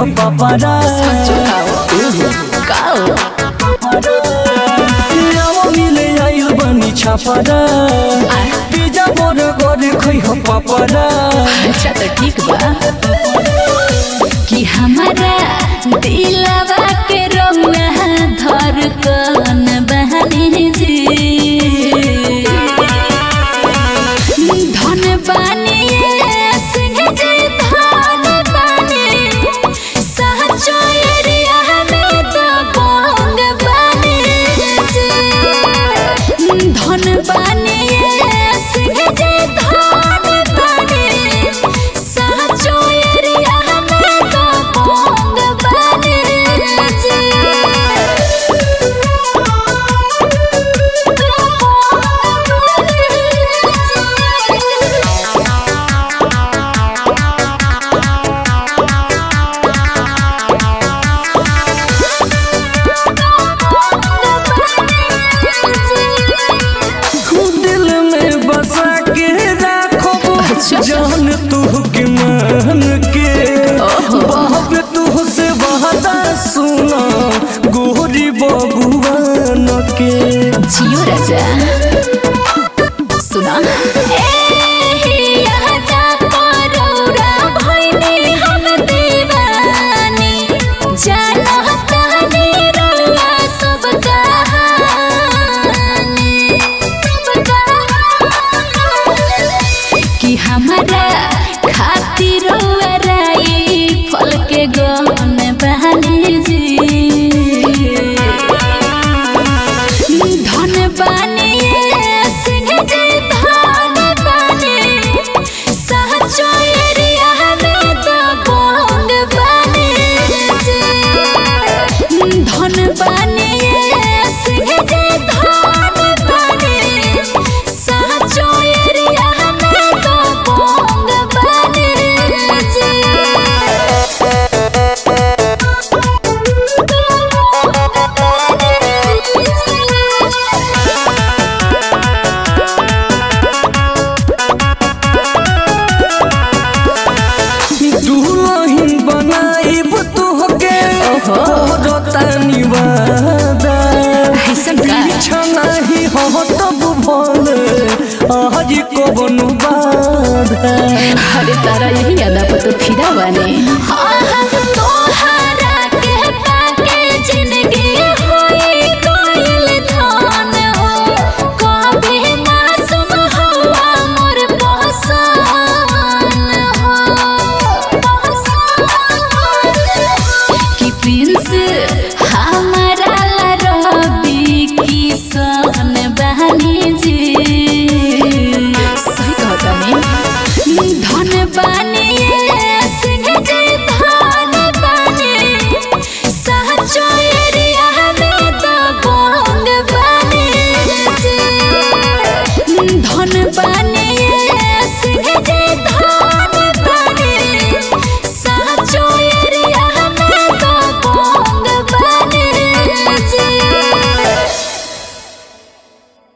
पापारा मिले आइल बनी छापारा पिज्जा बर्गर खै हो पापारा। अच्छा तो ठीक बा कि हमारा दिलवा के रउआ धड़कन बहनी जी धन बानी सिंह जी धन बानी सहजो एरिया में तो बंग बानी जी धन बानी सिंह जी धन बानी सहजो एरिया में तो बंग बानी जी। दिल में बसा के राखो जान तू के मान के बाप तू से वादा सुना गोरी बबुआन के। जियो राजा सुना हमारा खातिर फल के गहन बहनी जी धन बानी सिंह जी धन बानी सहजो एरिया में तो बंग बानी जी धन बानी सिंह जी धन बानी सहजो एरिया में तो बंग बानी जी। दुल्हन बनाइब तोहके रतनी वादा छनाही हो तब भल आज कबनु बाधा। अरे तारा यही यादा पर तो फिदा बने।